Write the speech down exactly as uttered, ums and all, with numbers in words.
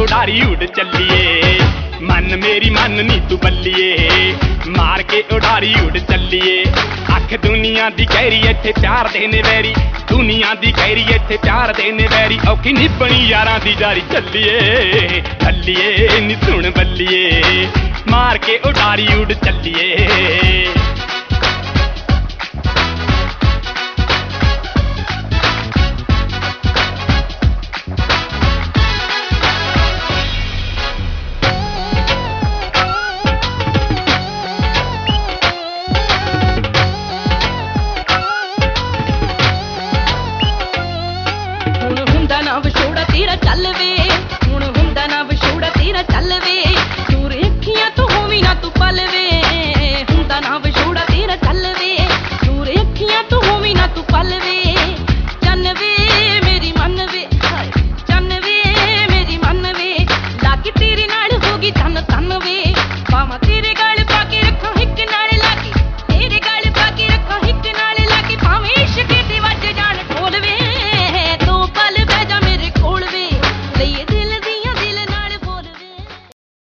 उड़ारी उड़ चलिए मन मेरी मन नी तू बल्लिए मार के उड़ारी उड़ चलिए अख दुनिया दी कहरी इत्थे प्यार देने वैरी दुनिया दी कहरी इत्थे प्यार देने वैरी औखी निभनी यारां दी जारी चलिए चलिए नी सुन बल्लिए मार के उड़ारी उड़ चलिए।